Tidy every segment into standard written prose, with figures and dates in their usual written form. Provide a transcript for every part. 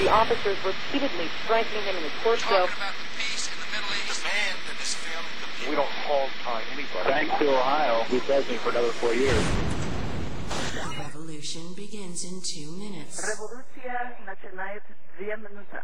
the officers repeatedly striking him in the torso. Talking about the peace in the Middle East. Man, that is failing the people. We don't hold on anybody. Thanks to Ohio, who fed me for another 4 years. The revolution begins in 2 minutes. Революция начинает 2 минуты.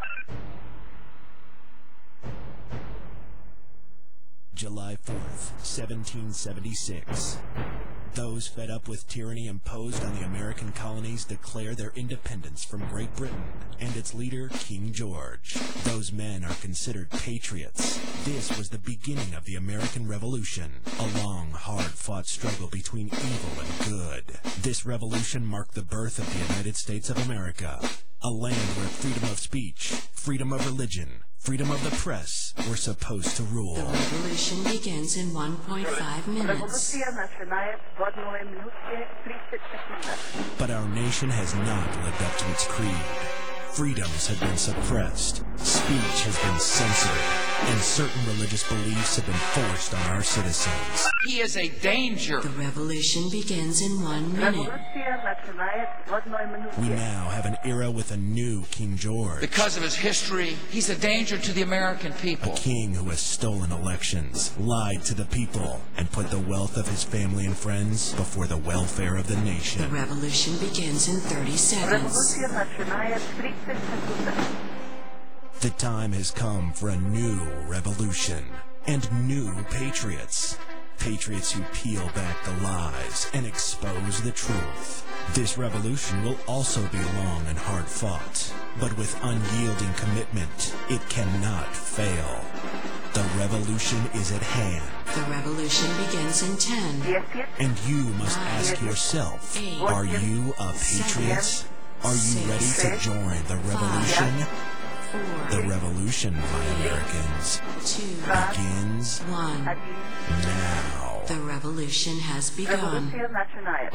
July 4th, 1776. Those fed up with tyranny imposed on the American colonies declare their independence from Great Britain and its leader, King George. Those men are considered patriots. This was the beginning of the American Revolution, a long, hard-fought struggle between evil and good. This revolution marked the birth of the United States of America, a land where freedom of speech, freedom of religion, freedom of the press were supposed to rule. The revolution begins in 1.5 minutes. Революция начинает в 1 минуте 30 секунд. But our nation has not lived up to its creed. Freedoms have been suppressed, speech has been censored, and certain religious beliefs have been forced on our citizens. He is a danger. The revolution begins in 1 minute. Революция начинает в 1 минуте. We now have an era with a new King George. Because of his history, he's a danger to the American people. A king who has stolen elections, lied to the people, and put the wealth of his family and friends before the welfare of the The nation. revolution begins in 30 seconds. Революция начинает 30 секунд. The time has come for a new revolution and new patriots. Patriots who peel back the lies and expose the truth. This revolution will also be long and hard fought, but with unyielding commitment, it cannot fail. The revolution is at hand, The revolution begins in 10. 10, and you must ask yourself, are you a patriot? Are you ready to join the revolution? 4, The revolution, my Americans, 2, begins 1. now. The revolution has begun. Революция начинает.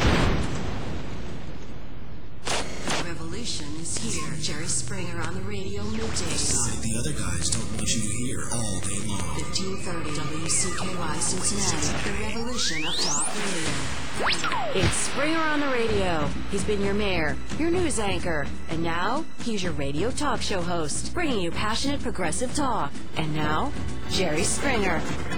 The revolution is here. Jerry Springer on the radio middays. The other guys don't want you to hear all day long. 1530 WCKY Cincinnati. The revolution of talk radio. It's Springer on the radio. He's been your mayor, your news anchor, and now he's your radio talk show host, bringing you passionate progressive talk. And now, Jerry Springer.